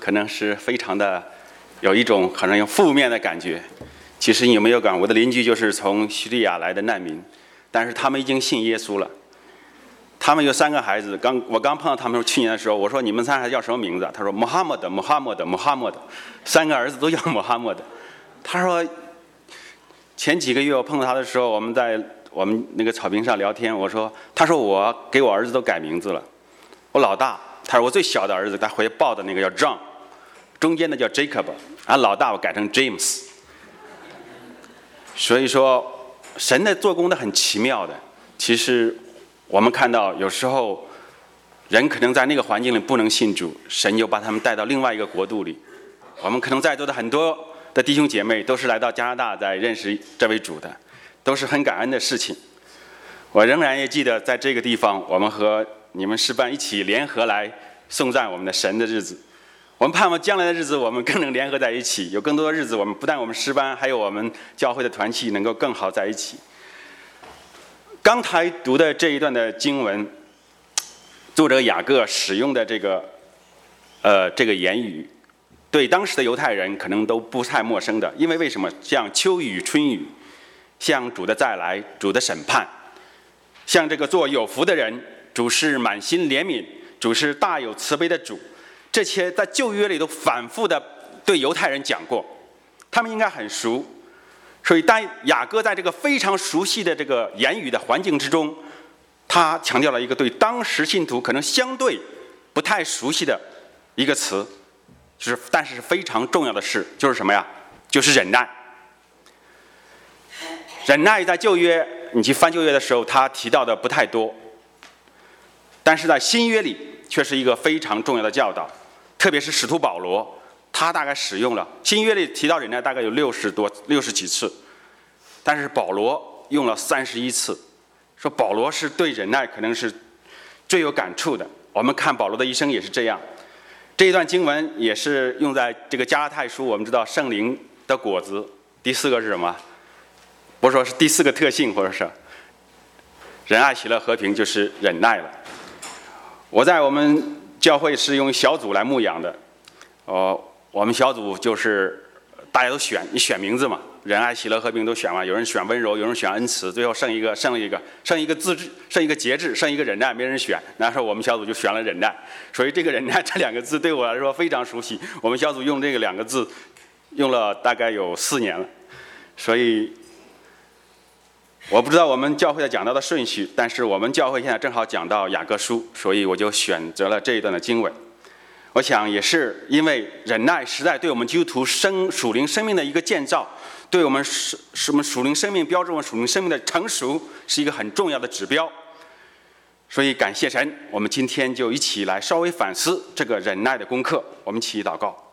可能是非常的有一种可能有负面的感觉。其实你有没有感？我的邻居就是从叙利亚来的难民，但是他们已经信耶稣了。他们有3个孩子，我刚碰到他们去年的时候，我说你们3个孩子叫什么名字？他说穆罕默德，3个儿子都叫穆罕默德。他说前几个月我碰到他的时候，我们在我们那个草坪上聊天，他说我给我儿子都改名字了，我老大，他说我最小的儿子他回报的那个叫 John， 中间的叫 Jacob， 老大我改成 James。 所以说神的做工的很奇妙的。其实我们看到有时候人可能在那个环境里不能信主，神就把他们带到另外一个国度里。我们可能在座的很多的弟兄姐妹都是来到加拿大在认识这位主的，都是很感恩的事情。我仍然也记得在这个地方，我们和你们诗班一起联合来颂赞我们的神的日子。我们盼望将来的日子我们更能联合在一起，有更多的日子我们不但我们诗班还有我们教会的团契能够更好在一起。刚才读的这一段的经文，作者雅各使用的这个言语，对当时的犹太人可能都不太陌生的。因为为什么？像秋雨春雨，像主的再来，主的审判，像这个做有福的人，主是满心怜悯，主是大有慈悲的主，这些在旧约里都反复的对犹太人讲过，他们应该很熟。所以当雅各在这个非常熟悉的这个言语的环境之中，他强调了一个对当时信徒可能相对不太熟悉的一个词，但是非常重要的事，就是什么呀？就是忍耐。忍耐在旧约，你去翻旧约的时候，他提到的不太多，但是在新约里却是一个非常重要的教导。特别是使徒保罗，他大概使用了新约里提到忍耐大概有60几次，但是保罗用了31次。说保罗是对忍耐可能是最有感触的。我们看保罗的一生也是这样。这一段经文也是用在这个加拉太书。我们知道圣灵的果子第4个是什么？不是说是第4个特性，或者是仁爱、喜乐、和平，就是忍耐了。我在我们教会是用小组来牧养的。我们小组就是大家都你选名字嘛，仁爱、喜乐、和平都选嘛，有人选温柔，有人选恩慈，最后剩一个自制，剩一个节制，剩一个忍耐，没人选。那时候我们小组就选了忍耐。所以这个忍耐这2个字对我来说非常熟悉。我们小组用这个2个字用了大概有4年了。所以我不知道我们教会的讲道的顺序，但是我们教会现在正好讲到雅各书，所以我就选择了这一段的经文。我想也是因为忍耐实在对我们基督徒属灵生命的一个建造，对我们属灵生命标志我们属灵生命的成熟是一个很重要的指标。所以感谢神，我们今天就一起来稍微反思这个忍耐的功课。我们一起祷告。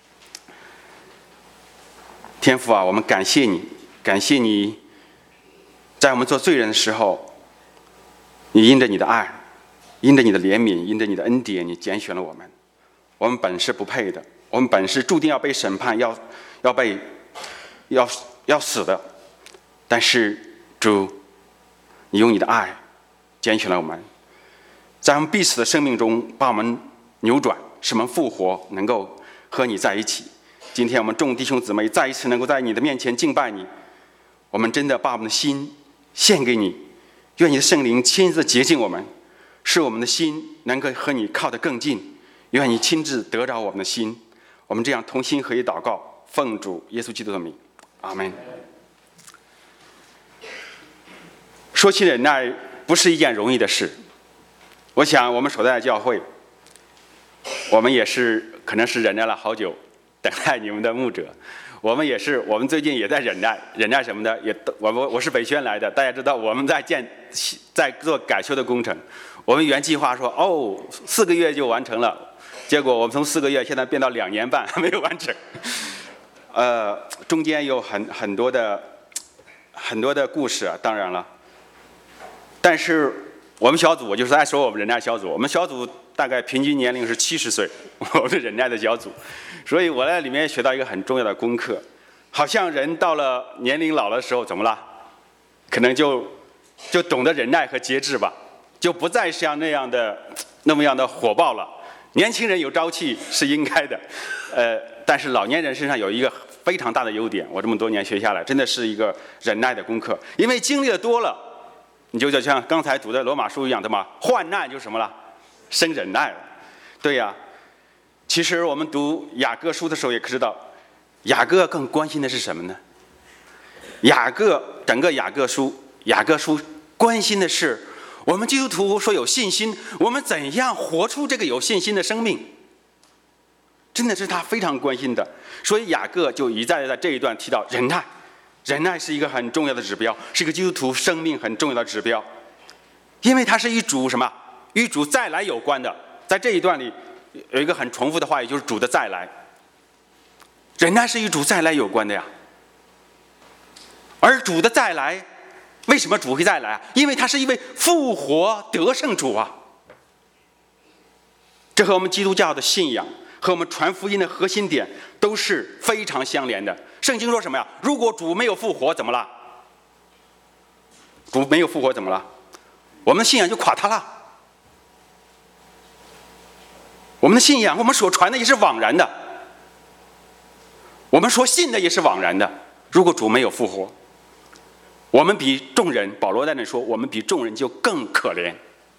天父啊，我们感谢你在我们做罪人的时候，你因着你的爱，因着你的怜悯，因着你的恩典，你拣选了我们。我们本是不配的，我们本是注定要被审判，要死的。但是主，你用你的爱拣选了我们，在我们必死的生命中把我们扭转，使我们复活，能够和你在一起。今天我们众弟兄姊妹再一次能够在你的面前敬拜你，我们真的把我们的心献给你，愿你的圣灵亲自洁净我们，使我们的心能够和你靠得更近。愿你亲自得着我们的心。我们这样同心合一祷告，奉主耶稣基督的名，阿们。说起忍耐不是一件容易的事。我想我们所在的教会，我们也是可能是忍耐了好久，等待你们的牧者。我们最近也在忍耐什么的，我是北宣来的，大家知道我们在做改修的工程。我们原计划说4个月就完成了，结果我们从4个月现在变到2年半还没有完成。中间有很多的故事啊，当然了。但是我们小组，我就是在说我们忍耐小组，我们小组大概平均年龄是70岁，我们是忍耐的小组。所以我在里面学到一个很重要的功课，好像人到了年龄老的时候怎么了？可能就懂得忍耐和节制吧，就不再像那么样的火爆了。 年轻人有朝气是应该的，但是老年人身上有一个非常大的优点，我这么多年学下来，真的是一个忍耐的功课。因为经历的多了，你就像刚才读的罗马书一样，对吗？患难就什么了？生忍耐了。对呀，其实我们读雅各书的时候也知道，雅各更关心的是什么呢？整个雅各书关心的是我们基督徒说有信心，我们怎样活出这个有信心的生命，真的是他非常关心的。所以雅各就一再在这一段提到忍耐，忍耐是一个很重要的指标，是一个基督徒生命很重要的指标，因为它是与主什么？与主再来有关的。在这一段里有一个很重复的话语，就是主的再来。忍耐是与主再来有关的呀。而主的再来，为什么主会再来啊？因为他是一位复活得胜主啊。这和我们基督教的信仰和我们传福音的核心点都是非常相连的。圣经说什么呀？如果主没有复活怎么了？主没有复活怎么了？我们的信仰就垮塌了。我们的信仰，我们所传的也是枉然的，我们所信的也是枉然的。如果主没有复活，我们比众人，保罗在那说，我们比众人就更可怜。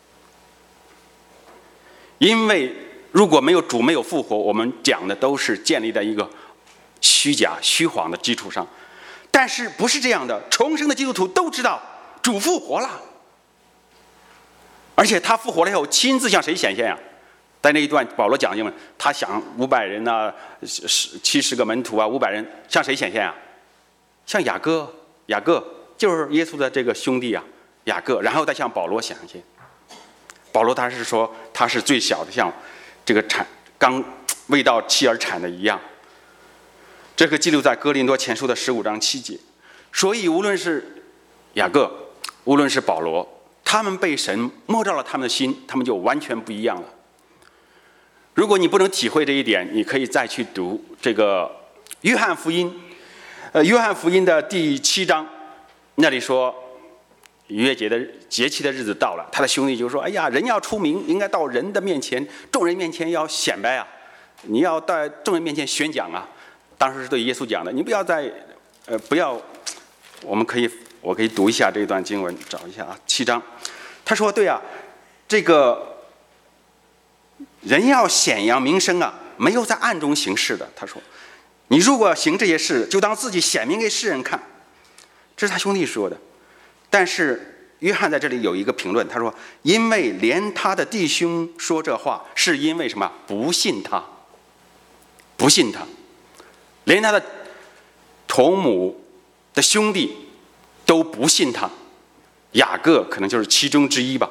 因为如果没有主没有复活，我们讲的都是建立在一个虚假虚谎的基础上。但是不是这样的，重生的基督徒都知道主复活了，而且他复活了以后亲自向谁显现呀？在那一段保罗讲经文，他想500人啊，70个门徒啊，500人向谁显现啊？向雅各就是耶稣的这个兄弟啊，雅各，然后再向保罗显现。保罗他是说他是最小的，像这个刚未到期而产的一样。这个记录在哥林多前书的15章7节。所以无论是雅各，无论是保罗，他们被神摸着了他们的心，他们就完全不一样了。如果你不能体会这一点，你可以再去读这个约翰福音，约翰福音的第7章，那里说逾越节的节期的日子到了，他的兄弟就说：“哎呀，人要出名，应该到人的面前，众人面前要显摆啊，你要在众人面前宣讲啊。”当时是对耶稣讲的，你不要不要，我可以读一下这段经文，找一下啊，7章，他说：“对啊，这个。”人要显扬名声啊，没有在暗中行事的。他说：“你如果行这些事，就当自己显明给世人看。”这是他兄弟说的。但是约翰在这里有一个评论，他说：“因为连他的弟兄说这话，是因为什么？不信他，不信他，连他的同母的兄弟都不信他。雅各可能就是其中之一吧。”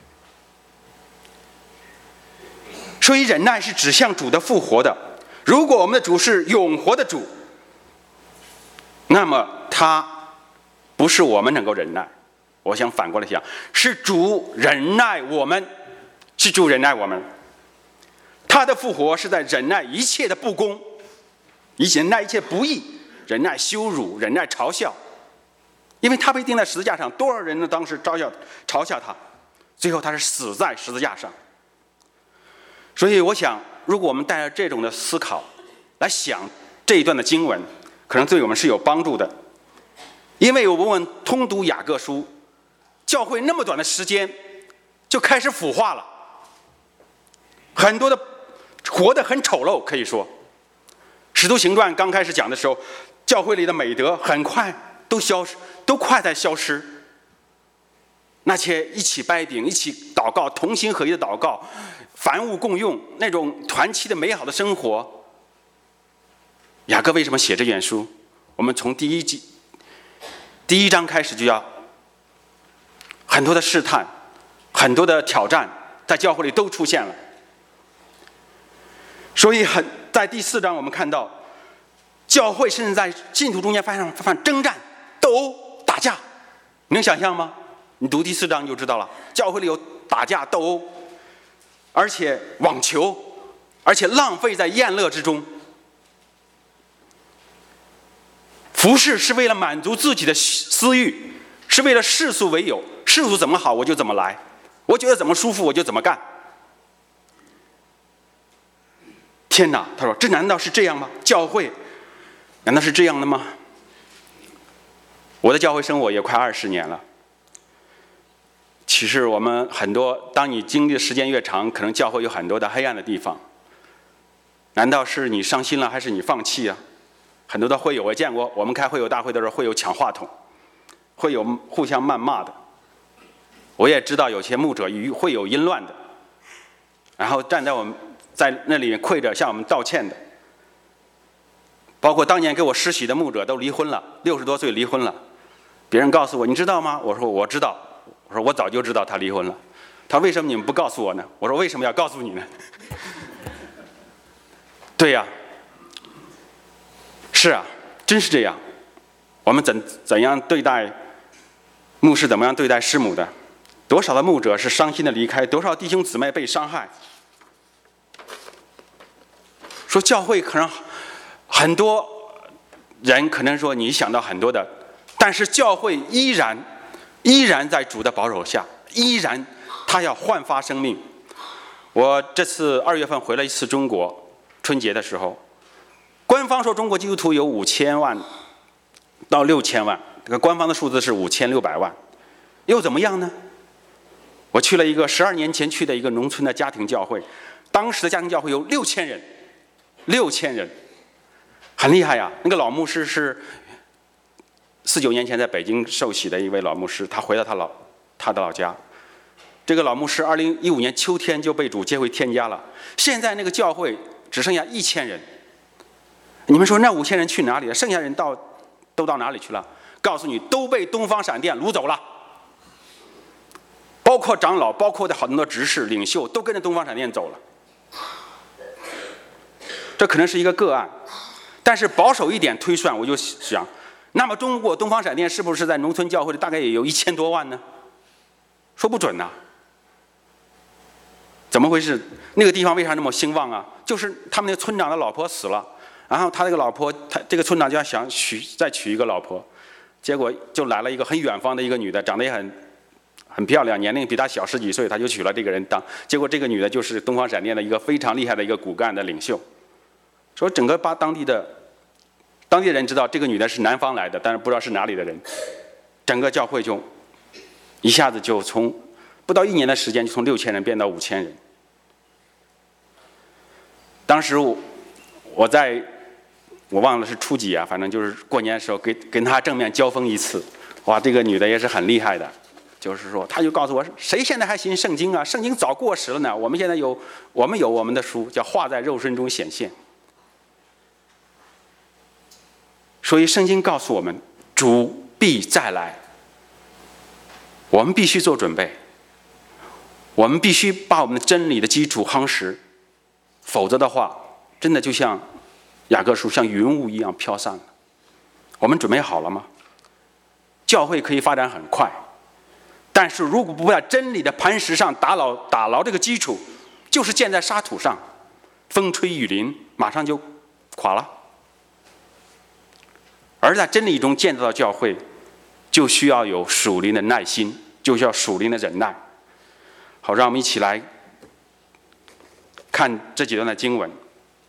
所以忍耐是指向主的复活的。如果我们的主是永活的主，那么他不是我们能够忍耐。我想反过来想，是主忍耐我们，是主忍耐我们。他的复活是在忍耐一切的不公，忍耐一切不义，忍耐羞辱，忍耐嘲笑。因为他被钉在十字架上，多少人呢？当时嘲笑他，最后他是死在十字架上。所以我想，如果我们带着这种的思考来想这一段的经文，可能对我们是有帮助的。因为我们通读雅各书，教会那么短的时间就开始腐化了，很多的活得很丑陋，可以说使徒行传刚开始讲的时候，教会里的美德很快都快在消失。那些一起掰饼、一起祷告、同心合一的祷告，凡物共用，那种团契的美好的生活。雅各为什么写这卷书？我们从第一章开始就要很多的试探，很多的挑战，在教会里都出现了。所以在第4章我们看到，教会甚至在信徒中间发生征战、斗殴、打架，你能想象吗？你读第4章就知道了，教会里有打架斗殴，而且网球，而且浪费在宴乐之中。服事是为了满足自己的私欲，是为了世俗为友，世俗怎么好我就怎么来，我觉得怎么舒服我就怎么干。 天哪！他说：“这难道是这样吗？教会难道是这样的吗？”我的教会生活也快20年了。其实我们很多，当你经历的时间越长，可能教会有很多的黑暗的地方。难道是你伤心了，还是你放弃啊？很多的会友我见过，我们开会友大会的时候，会有抢话筒，会有互相谩骂的。我也知道有些牧者会有淫乱的，然后站在我们在那里跪着向我们道歉的。包括当年给我施洗的牧者都离婚了，60多岁离婚了。别人告诉我：“你知道吗？”我说：“我知道。”我说：“我早就知道他离婚了。”他为什么你们不告诉我呢？我说：“为什么要告诉你呢？”对呀，是啊，真是这样。我们怎样对待牧师，怎么样对待师母的？多少的牧者是伤心的离开，多少弟兄姊妹被伤害。说教会可能很多人可能说你想到很多的，但是教会依然在主的保守下，依然他要焕发生命。我这次2月份回了一次中国，春节的时候，官方说中国基督徒有5000万到6000万，这个官方的数字是5600万，又怎么样呢？我去了一个12年前去的一个农村的家庭教会，当时的家庭教会有6000人，很厉害呀。那个老牧师是49年前在北京受洗的一位老牧师，他回到他的老家。这个老牧师2015年秋天就被主接回天家了，现在那个教会只剩下1000人。你们说那5000人去哪里了？剩下人都到哪里去了？告诉你，都被东方闪电掳走了。包括长老，包括的很多执事领袖，都跟着东方闪电走了。这可能是一个个案，但是保守一点推算，我就想，那么中国东方闪电是不是在农村教会里大概也有1000多万呢？说不准呐。怎么回事？那个地方为啥那么兴旺啊？就是他们那个村长的老婆死了，然后他这个老婆，他这个村长就要想再娶一个老婆，结果就来了一个很远方的一个女的，长得也很漂亮，年龄比他小10几岁，他就娶了这个人当。结果这个女的就是东方闪电的一个非常厉害的一个骨干的领袖。说整个把当地人知道这个女的是南方来的，但是不知道是哪里的人。整个教会就一下子就从不到1年的时间，就从6000人变到5000人。当时我忘了是初几啊，反正就是过年的时候跟他正面交锋一次。哇，这个女的也是很厉害的，就是说他就告诉我，谁现在还信圣经啊？圣经早过时了呢。我们现在有我们的书，叫画在肉身中显现。所以圣经告诉我们，主必再来，我们必须做准备，我们必须把我们的真理的基础夯实，否则的话，真的就像雅各书像云雾一样飘散了。我们准备好了吗？教会可以发展很快，但是如果不在真理的磐石上打牢这个基础，就是建在沙土上，风吹雨淋，马上就垮了。而在真理中建造的教会，就需要有属灵的耐心，就需要属灵的忍耐。好，让我们一起来看这几段的经文。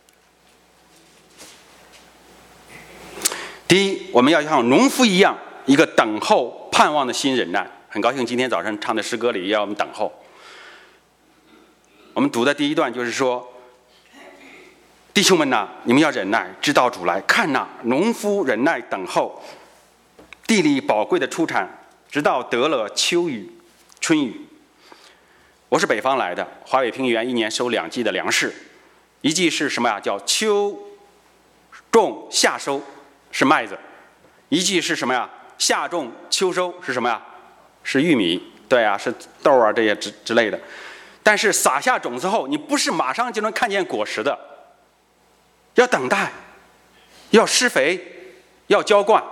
第一，我们要像农夫一样，一个等候盼望的心忍耐。很高兴今天早上唱的诗歌里要我们等候。我们读的第一段就是说，弟兄们呐，你们要忍耐，直到主来。看呐，农夫忍耐等候，地里宝贵的出产，直到得了秋雨、春雨。我是北方来的，华北平原1年收2季的粮食，一季是什么呀？叫秋种夏收，是麦子；一季是什么呀？夏种秋收，是什么呀？是玉米。对啊，是豆啊这些之类的。但是撒下种子后，你不是马上就能看见果实的。要等待，要施肥，要浇灌。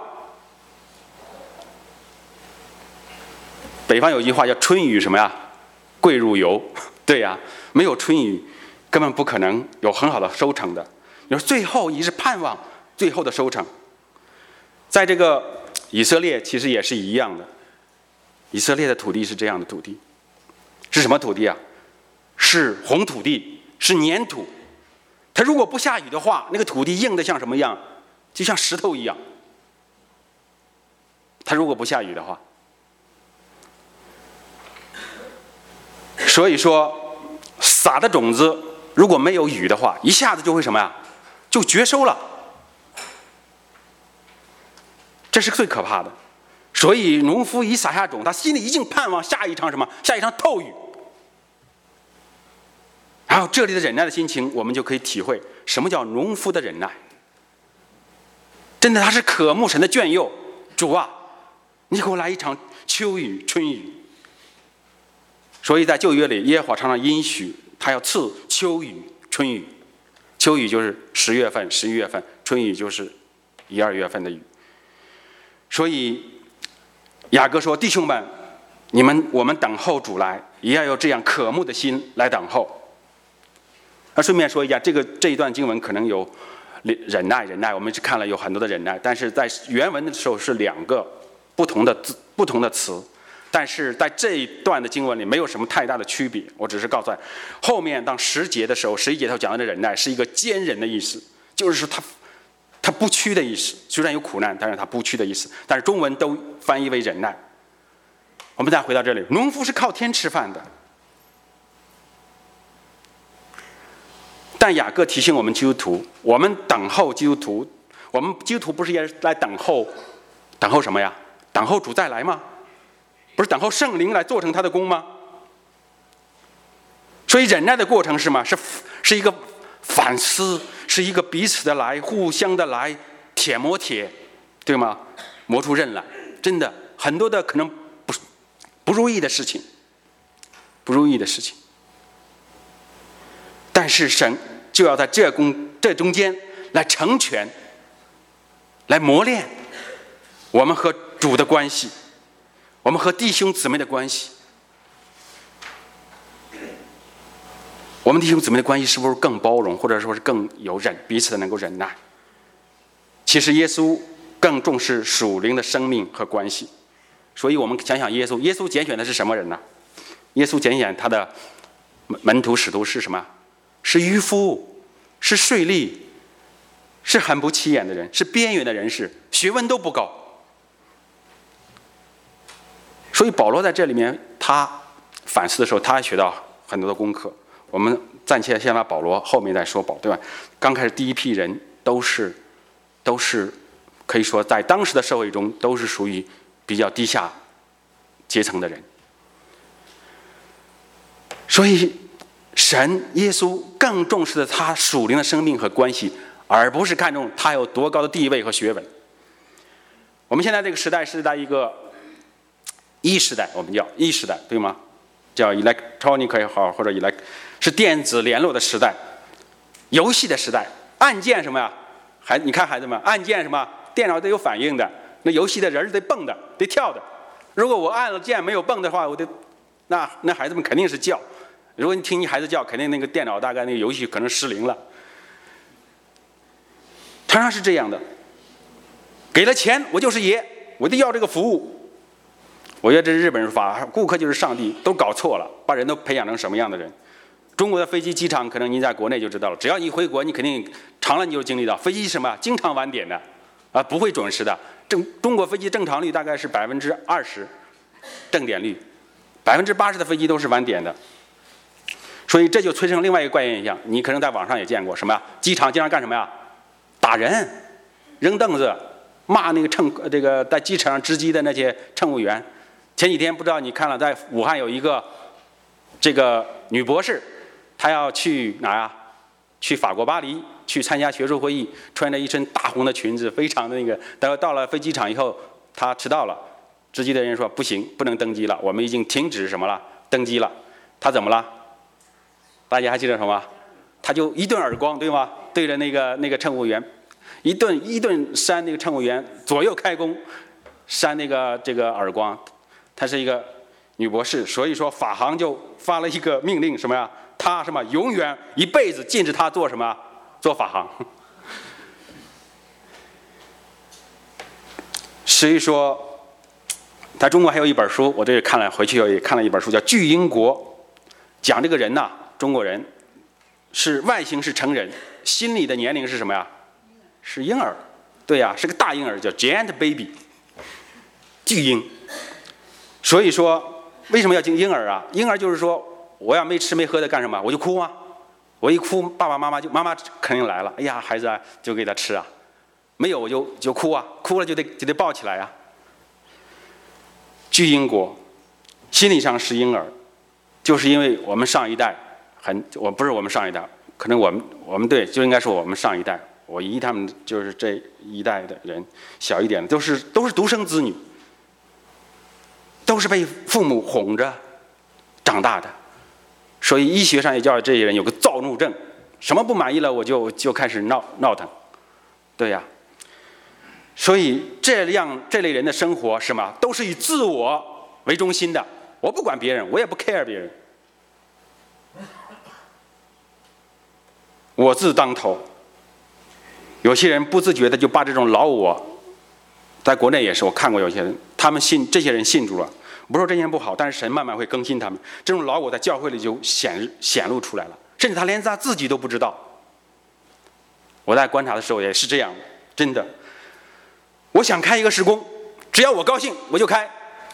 北方有句话叫春雨什么呀？贵如油。对呀，没有春雨，根本不可能有很好的收成的。你说最后你是盼望最后的收成。在这个以色列其实也是一样的，以色列的土地是这样的土地，是什么土地啊？是红土地，是粘土。 它如果不下雨的话，那个土地硬的像什么样？就像石头一样。它如果不下雨的话，所以说撒的种子如果没有雨的话，一下子就会什么呀？就绝收了。这是最可怕的。所以农夫一撒下种，他心里一定盼望下一场什么？下一场透雨。然后这里的忍耐的心情，我们就可以体会什么叫农夫的忍耐。真的，他是渴慕神的眷佑。主啊，你给我来一场秋雨春雨。所以在旧约里，耶和华常常应许他要赐秋雨春雨。秋雨就是10月份、11月份，春雨就是1、2月份的雨。所以雅各说：“弟兄们，我们等候主来，也要有这样渴慕的心来等候。”顺便说一下，这一段经文可能有忍耐，我们是看了有很多的忍耐，但是在原文的时候是2个不同的词，但是在这一段的经文里没有什么太大的区别。我只是告诉他，后面当10节的时候，11节他讲的忍耐是一个坚忍的意思，就是说他不屈的意思。虽然有苦难，但是他不屈的意思。但是中文都翻译为忍耐。我们再回到这里，农夫是靠天吃饭的。但雅各提醒我们基督徒，我们等候基督徒，我们基督徒不是也来等候什么呀？等候主再来吗？不是等候圣灵来做成他的功吗？所以忍耐的过程是什么？是一个反思，是一个彼此的来，互相的来铁磨铁，对吗？磨出刃来。真的很多的可能不如意的事情，但是神就要在这中间来成全，来磨练我们和主的关系，我们和弟兄姊妹的关系。我们弟兄姊妹的关系是不是更包容，或者说是更有彼此的能够忍耐？其实耶稣更重视属灵的生命和关系。所以我们想想耶稣拣选的是什么人呢？耶稣拣选他的门徒使徒是什么？是渔夫，是税吏，是很不起眼的人，是边缘的人士，学问都不高。所以保罗在这里面他反思的时候，他还学到很多的功课。我们暂且先把保罗后面再说对吧？刚开始第一批人都是可以说在当时的社会中都是属于比较低下阶层的人。所以耶稣更重视的他属灵的生命和关系，而不是看重他有多高的地位和学问。我们现在这个时代是在一个时代，我们叫时代，对吗？叫 electronic 也好，或者是电子联络的时代，游戏的时代。按键什么呀？你看孩子们，按键什么？电脑得有反应的，那游戏的人得蹦的，得跳的。如果我按了键没有蹦的话，那孩子们肯定是叫。如果你听你孩子叫，肯定那个电脑大概那个游戏可能失灵了。常常是这样的，给了钱我就是爷，我得要这个服务。我觉得这是日本人法，顾客就是上帝，都搞错了，把人都培养成什么样的人？中国的飞机机场，可能您在国内就知道了。只要你回国，你肯定长了你就经历到飞机什么经常晚点的，不会准时的。中国飞机正常率大概是20%正点率，80%的飞机都是晚点的。所以这就催生另外一个怪现象，你可能在网上也见过，什么呀？机场经常干什么呀？打人，扔凳子，骂那个在机场上值机的那些乘务员。前几天不知道你看了，在武汉有一个这个女博士，她要去哪呀？去法国巴黎去参加学术会议，穿着一身大红的裙子，非常的那个。到了飞机场以后，她迟到了，值机的人说不行，不能登机了，我们已经停止什么了？登机了。她怎么了？大家还记得什么？他就一顿耳光，对吗？对着那个乘务员，一顿扇那个乘务员，左右开弓，扇这个耳光。她是一个女博士，所以说法航就发了一个命令，什么呀？她什么永远一辈子禁止她做什么？做法航。所以说，在中国还有一本书，我这回去也看了一本书，叫《巨婴国》，讲这个人呐。中国人是外形是成人， 心里的年龄是什么呀？是婴儿，对呀，是个大婴儿，叫 giant baby， 巨婴。所以说，为什么要进婴儿啊？婴儿就是说，我要没吃没喝的干什么？我就哭啊！我一哭，爸爸妈妈肯定来了。哎呀，孩子啊，就给他吃啊。没有我就哭啊，哭了就得抱起来啊。巨婴国，心理上是婴儿，就是因为我们上一代不是我们上一代，可能我们对就应该说我们上一代，我姨他们就是这一代的人，小一点的都是独生子女，都是被父母哄着长大的，所以医学上也叫这些人有个躁怒症，什么不满意了我就开始闹腾，对呀。所以这类人的生活是吗？都是以自我为中心的，我不管别人，我也不 care 别人，我自当头。有些人不自觉的就把这种老我，在国内也是，我看过有些人，这些人信主了。不是说这些人不好，但是神慢慢会更新他们。这种老我在教会里就显露出来了，甚至他连他自己都不知道。我在观察的时候也是这样的，真的。我想开一个事工，只要我高兴我就开。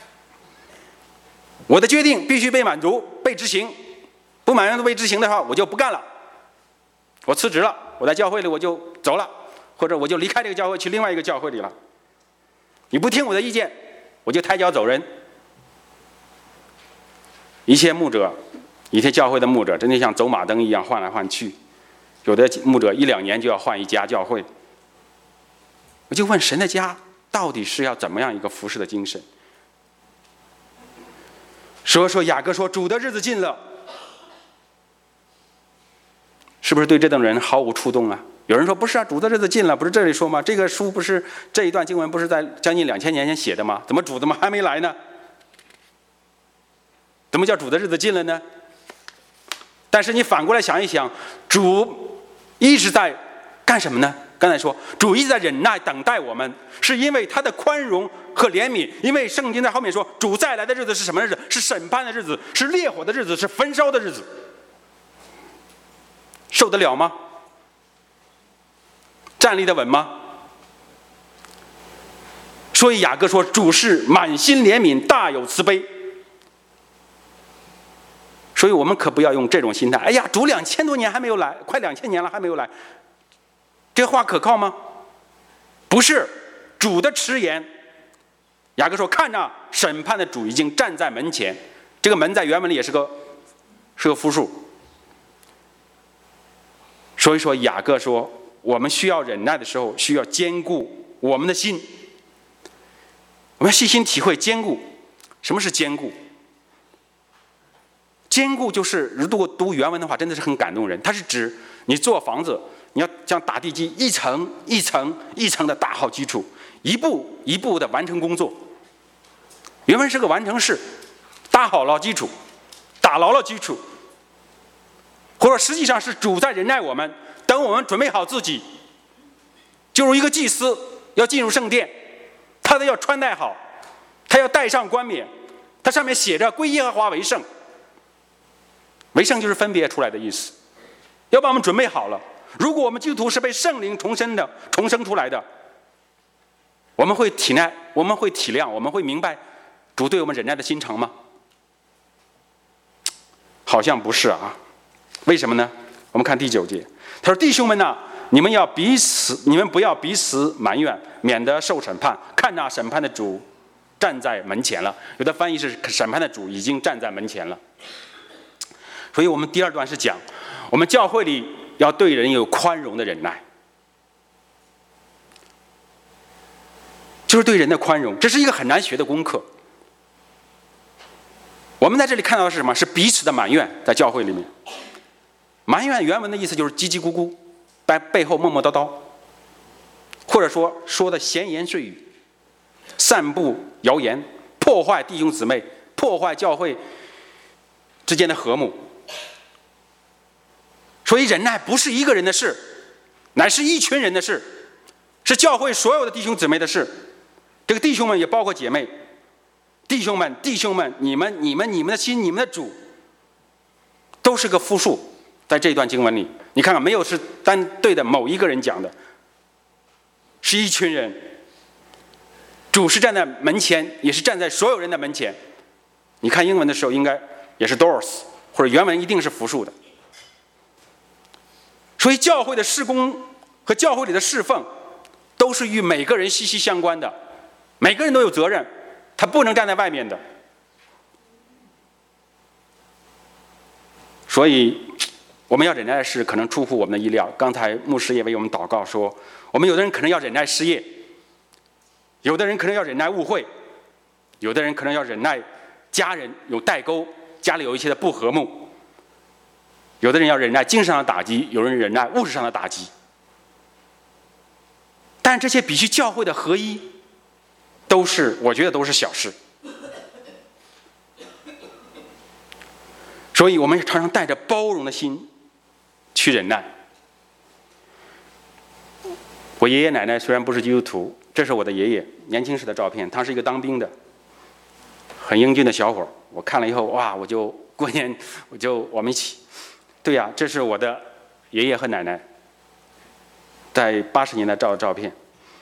我的决定必须被满足、被执行，不满足被执行的话，我就不干了。我辞职了，我在教会里我就走了，或者我就离开这个教会去另外一个教会里了。你不听我的意见，我就抬脚走人。一些教会的牧者，真的像走马灯一样换来换去，有的牧者1-2年就要换一家教会。我就问神的家到底是要怎么样一个服侍的精神？说雅各说主的日子近了，是不是对这种人毫无触动啊？有人说不是啊，主的日子近了，不是这里说吗？这个书不是这一段经文不是在将近2000年前写的吗？怎么主怎么还没来呢？怎么叫主的日子近了呢？但是你反过来想一想，主一直在干什么呢？刚才说主一直在忍耐等待我们，是因为他的宽容和怜悯。因为圣经在后面说，主再来的日子是什么日子？是审判的日子，是烈火的日子，是焚烧的日子。受得了吗？站立得稳吗？所以雅各说，主是满心怜悯，大有慈悲。所以我们可不要用这种心态，哎呀，主2000多年还没有来，快2000年了还没有来，这话可靠吗？不是，主的迟延。雅各说，看着审判的主已经站在门前，这个门在原文里也是个复数。所以说雅各说，我们需要忍耐的时候，需要坚固我们的心。我们要细心体会坚固。什么是坚固？坚固就是，如果读原文的话，真的是很感动人。它是指你做房子，你要像打地基，一层一层一层的打好基础，一步一步的完成工作。原文是个完成式，打好了基础，打牢了基础。或者实际上是主在忍耐我们，等我们准备好自己，就如一个祭司要进入圣殿，他都要穿戴好，他要戴上冠冕，他上面写着归耶和华为圣。为圣就是分别出来的意思，要把我们准备好了。如果我们基督徒是被圣灵重生出来的，我们会体谅，我们会明白主对我们忍耐的心肠吗？好像不是啊。为什么呢？我们看第9节，他说：“弟兄们呐，你们不要彼此埋怨，免得受审判。看那审判的主站在门前了。”有的翻译是审判的主已经站在门前了。所以我们第2段是讲，我们教会里要对人有宽容的忍耐，就是对人的宽容，这是一个很难学的功课。我们在这里看到的是什么？是彼此的埋怨，在教会里面。埋怨原文的意思就是叽叽咕咕，在背后磨磨叨叨，或者说的闲言碎语，散布谣言，破坏弟兄姊妹，破坏教会之间的和睦。所以忍耐不是一个人的事，乃是一群人的事，是教会所有的弟兄姊妹的事。这个弟兄们也包括姐妹。弟兄们，你们的心，你们的主，都是个复数。在这段经文里， 你看看，没有是单对的某一个人讲的，是一群人。主是站在门前，也是站在所有人的门前。你看英文的时候应该也是 doors， 或者原文一定是复数的。所以教会的事工和教会里的侍奉都是与每个人息息相关的，每个人都有责任，他不能站在外面的。所以我们要忍耐的事可能出乎我们的意料。刚才牧师也为我们祷告说，我们有的人可能要忍耐失业，有的人可能要忍耐误会，有的人可能要忍耐家人有代沟，家里有一些的不和睦，有的人要忍耐精神上的打击，有人忍耐物质上的打击。但这些比起教会的合一，我觉得都是小事。所以我们常常带着包容的心去忍耐。我爷爷奶奶虽然不是基督徒，这是我的爷爷年轻时的照片，他是一个当兵的很英俊的小伙。我看了以后，哇，过年我们一起，对呀，这是我的爷爷和奶奶在80年代照的照片。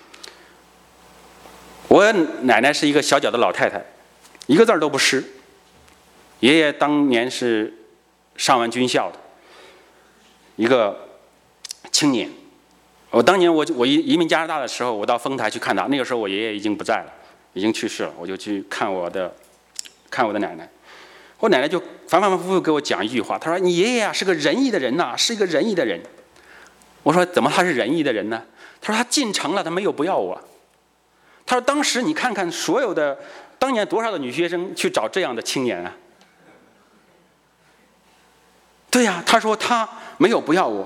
我奶奶是一个小脚的老太太，一个字都不识。爷爷当年是上完军校的一个青年。当年我移民加拿大的时候，我到丰台去看他，那个时候我爷爷已经不在了，已经去世了，我就去看我的奶奶。我奶奶就反反复复给我讲一句话，她说：“你爷爷啊是个仁义的人呐，是一个仁义的人。”我说：“怎么他是仁义的人呢？”她说：“他进城了，他没有不要我。”她说：“当时你看看所有的当年多少的女学生去找这样的青年啊。”对呀，他说他没有不要我。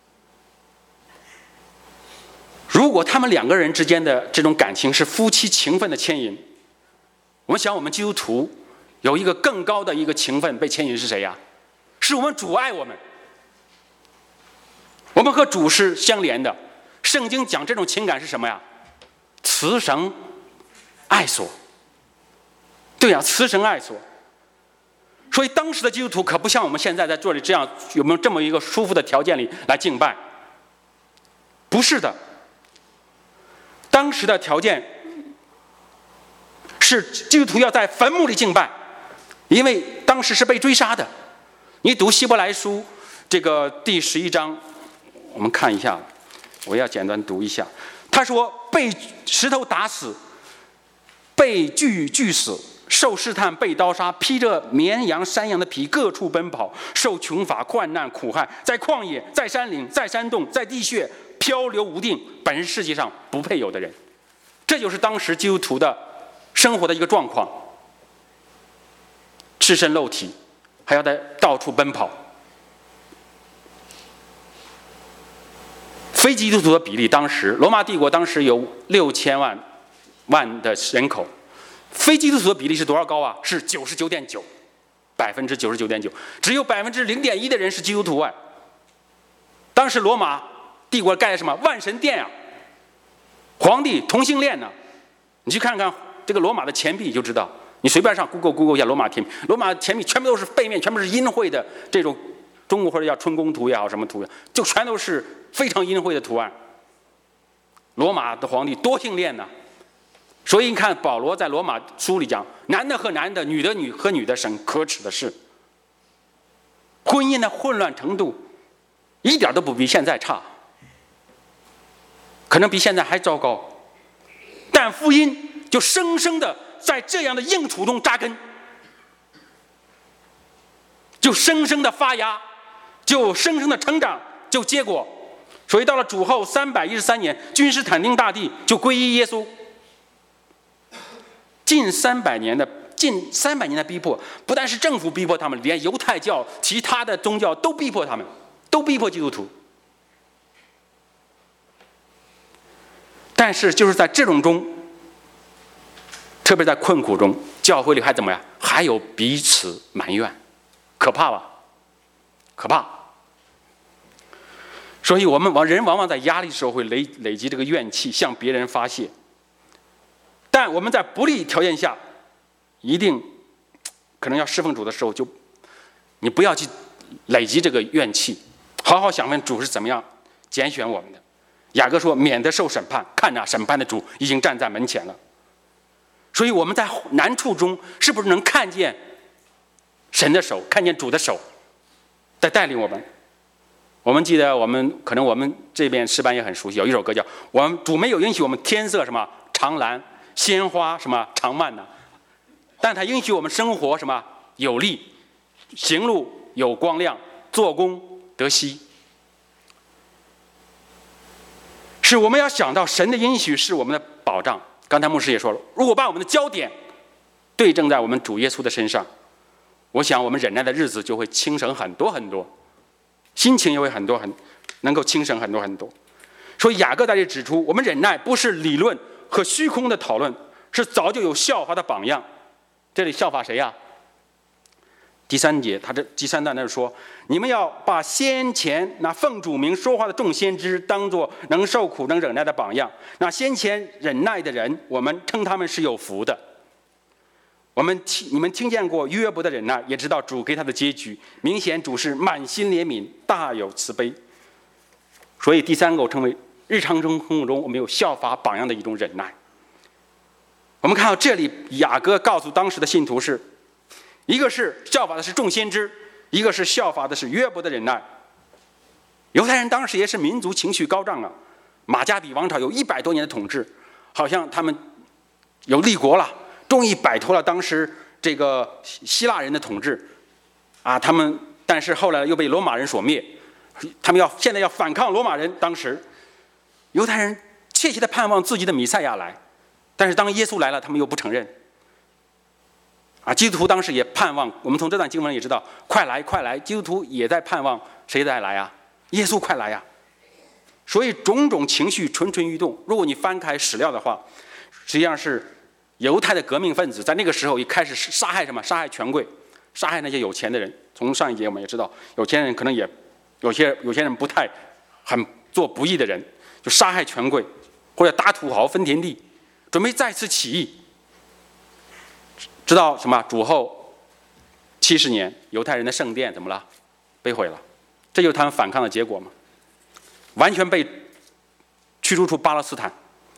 如果他们两个人之间的这种感情是夫妻情分的牵引，我们想我们基督徒有一个更高的一个情分被牵引是谁呀？是我们主爱我们，我们和主是相连的。圣经讲这种情感是什么呀？慈绳爱索。对呀，慈绳爱索。所以当时的基督徒可不像我们现在在这里这样，有没有这么一个舒服的条件里来敬拜？不是的，当时的条件是基督徒要在坟墓里敬拜，因为当时是被追杀的。你读希伯来书这个第11章，我们看一下，我要简单读一下。他说：“被石头打死，被锯死。”受试探，被刀杀，披着绵羊山羊的皮，各处奔跑，受穷乏患难苦害，在旷野，在山岭，在山洞，在地穴漂流无定，本是世界上不配有的人。这就是当时基督徒的生活的一个状况，赤身露体，还要在到处奔跑。非基督徒的比例，当时罗马帝国当时有6000万的人口，非基督徒的比例是多少高啊？是99.9%， 99.9%，只有0.1%的人是基督徒啊。当时罗马帝国盖什么万神殿啊，皇帝同性恋呢。你去看看这个罗马的钱币就知道，你随便上 Google 一下罗马钱币，罗马钱币全部都是背面全部是阴晦的这种中国或者叫春宫图也好什么图也好，就全都是非常阴晦的图案。罗马的皇帝多性恋呢。所以你看保罗在罗马书里讲，男的和男的，女的和女的，神可耻的事。婚姻的混乱程度一点都不比现在差，可能比现在还糟糕。但福音就生生的在这样的硬土中扎根，就生生的发芽，就生生的成长，就结果。所以到了主后313年，君士坦丁大帝就皈依耶稣。近300年的逼迫，不但是政府逼迫他们，连犹太教、其他的宗教都逼迫他们，都逼迫基督徒。但是就是在这种中，特别在困苦中，教会里还怎么样？还有彼此埋怨，可怕吧？可怕。所以我们人往往在压力的时候会累积这个怨气，向别人发泄。但我们在不利条件下，一定可能要侍奉主的时候，就你不要去累积这个怨气， 好好想问主是怎么样拣选我们的。雅各说：“免得受审判，看哪，审判的主已经站在门前了。”所以我们在难处中，是不是能看见神的手，看见主的手在带领我们？我们记得，可能我们这边诗班也很熟悉，有一首歌叫“我们主没有允许我们天色什么长蓝，鲜花什么长漫呢，但他允许我们生活什么有力，行路有光亮，做工得息。”是我们要想到神的应许是我们的保障。刚才牧师也说了，如果把我们的焦点对正在我们主耶稣的身上，我想我们忍耐的日子就会轻省很多很多，心情也会能够轻省很多很多。所以雅各在这里指出，我们忍耐不是理论和虚空的讨论，是早就有效法的榜样。这里效法谁呀？第3节，他这第3段那说：“你们要把先前那奉主名说话的众先知当作能受苦能忍耐的榜样。那先前忍耐的人，我们称他们是有福的。你们听见过约伯的忍耐，也知道主给他的结局。明显主是满心怜悯，大有慈悲。所以第3个我称为日常生活中我们有效法榜样的一种忍耐。我们看到这里，雅各告诉当时的信徒是。一个是效法的是众先知，一个是效法的是约伯的忍耐。犹太人当时也是民族情绪高涨啊，马加比王朝有100多年的统治，好像他们有立国了，终于摆脱了当时这个希腊人的统治啊。但是后来又被罗马人所灭，他们现在要反抗罗马人。当时犹太人切切的盼望自己的弥赛亚来，但是当耶稣来了，他们又不承认。基督徒当时也盼望，我们从这段经文也知道，快来快来！基督徒也在盼望谁再来啊？耶稣快来呀！所以种种情绪蠢蠢欲动。如果你翻开史料的话，实际上是犹太的革命分子在那个时候也开始杀害什么？杀害权贵，杀害那些有钱的人。从上一节我们也知道，有钱人可能也有些人不太很做不义的人，就杀害权贵或者打土豪分田地，准备再次起义。知道什么？主后70年，犹太人的圣殿怎么了？被毁了，这就是他们反抗的结果嘛。完全被驱逐出巴勒斯坦，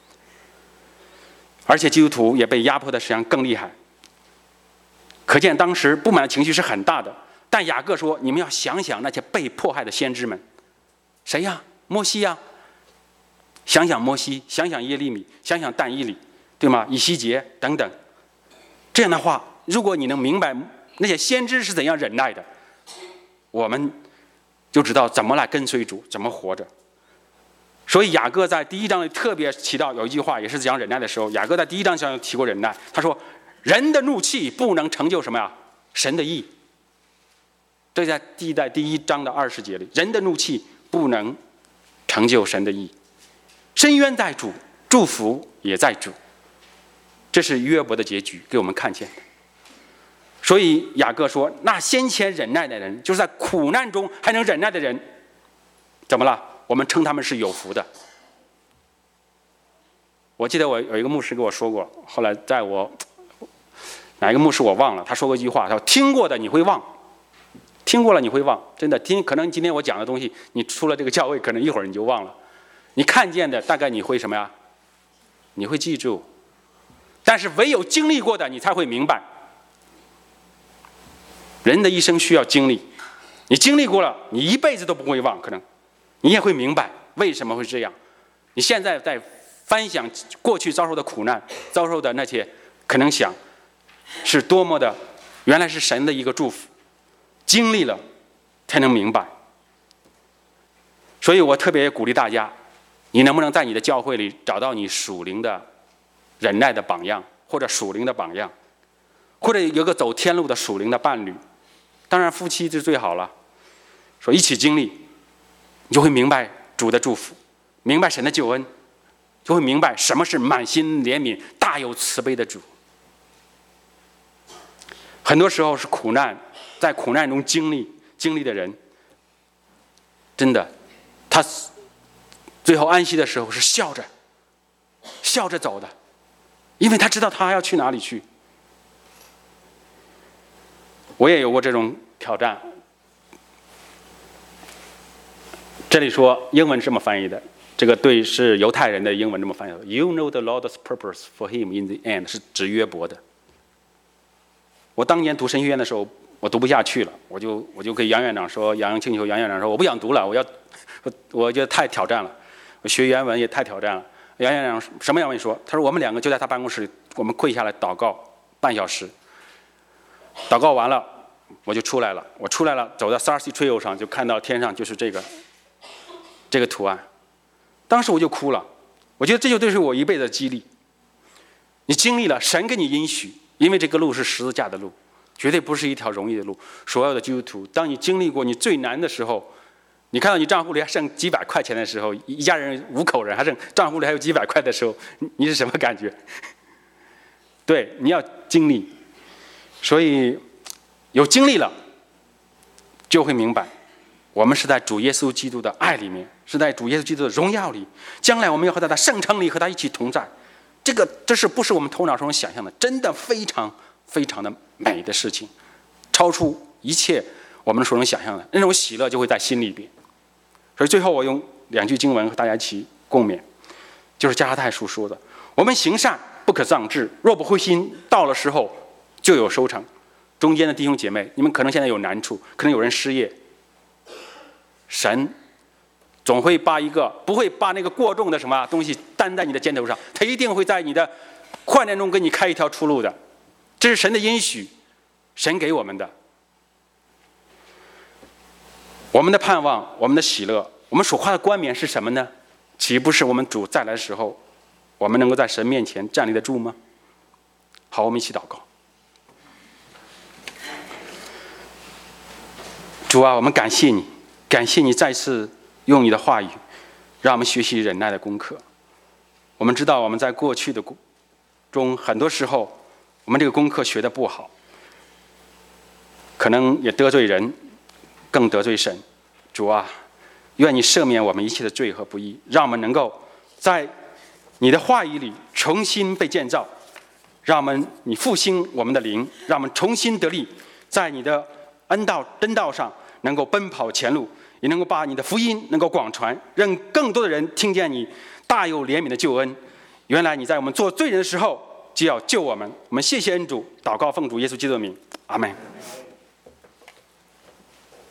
而且基督徒也被压迫的实际上更厉害。可见当时不满的情绪是很大的。但雅各说：“你们要想想那些被迫害的先知们，谁呀？摩西呀！想想摩西，想想耶利米，想想但以理，对吗？以西结等等。”这样的话，如果你能明白那些先知是怎样忍耐的，我们就知道怎么来跟随主，怎么活着。所以雅各在第1章里特别提到有一句话，也是讲忍耐的时候，雅各在第1章上提过忍耐。他说：“人的怒气不能成就什么呀？神的义。”这在第1章的20节里，人的怒气不能成就神的义。深渊在主，祝福也在主。这是约伯的结局，给我们看见的。所以雅各说，那先前忍耐的人，就是在苦难中还能忍耐的人，怎么了？我们称他们是有福的。我记得我有一个牧师跟我说过，后来哪一个牧师我忘了，他说过一句话，他说：“听过的你会忘，听过了你会忘。”真的可能今天我讲的东西，你出了这个教会，可能一会儿你就忘了。你看见的大概你会什么呀？你会记住。但是唯有经历过的，你才会明白。人的一生需要经历，你经历过了，你一辈子都不会忘，可能你也会明白为什么会这样。你现在在翻想过去遭受的苦难，遭受的那些，可能想是多么的，原来是神的一个祝福，经历了才能明白。所以我特别鼓励大家，你能不能在你的教会里找到你属灵的忍耐的榜样，或者属灵的榜样，或者有个走天路的属灵的伴侣。当然夫妻就最好了，说一起经历，你就会明白主的祝福，明白神的救恩，就会明白什么是满心怜悯大有慈悲的主。很多时候是苦难，在苦难中经历的人，真的他最后安息的时候是笑着走的，因为他知道他要去哪里去。我也有过这种挑战， 这里说英文是这么翻译的，这个对是犹太人的英文这么翻译的 ：“You know the Lord's purpose for him in the end” 是指约伯的。我当年读神学院的时候，我读不下去了，我就跟杨院长说，杨庆球杨院长说，我不想读了，我觉得太挑战了，我学原文也太挑战了。杨院长什么样跟你说？他说我们两个就在他办公室里，我们跪下来祷告半小时，祷告完了我就出来了。我出来了，走到 Sarsi Trail 上，就看到天上就是这个图案。当时我就哭了，我觉得这就是我一辈子的激励。你经历了，神给你应许，因为这个路是十字架的路，绝对不是一条容易的路。所有的基督徒，当你经历过你最难的时候，你看到你账户里还剩几百块钱的时候，一家人5口人还剩账户里还有几百块的时候，你是什么感觉？对，你要经历，所以有经历了，就会明白，我们是在主耶稣基督的爱里面，是在主耶稣基督的荣耀里，将来我们要和他的圣城里和他一起同在。这是不是我们头脑中想象的？真的非常非常的美的事情，超出一切我们所能想象的，那种喜乐就会在心里边。所以最后我用2句经文和大家一起共勉，就是加拉太书说的：我们行善不可丧志，若不灰心，到了时候就有收成。中间的弟兄姐妹，你们可能现在有难处，可能有人失业，神总会不会把那个过重的什么东西担在你的肩头上，他一定会在你的患难中给你开一条出路的。这是神的应许，神给我们的。我们的盼望，我们的喜乐，我们所画的冠冕是什么呢？岂不是我们主再来的时候，我们能够在神面前站立得住吗？好，我们一起祷告。主啊，我们感谢你，感谢你再次用你的话语让我们学习忍耐的功课。我们知道我们在过去的中很多时候我们这个功课学得不好，可能也得罪人，更得罪神。主啊，愿你赦免我们一切的罪和不义，让我们能够在你的话语里重新被建造，让你复兴我们的灵，让我们重新得力，在你的真道上能够奔跑前路，也能够把你的福音能够广传，让更多的人听见你大有怜悯的救恩。原来你在我们做罪人的时候就要救我们。我们谢谢恩主，祷告奉主耶稣基督的名，阿们。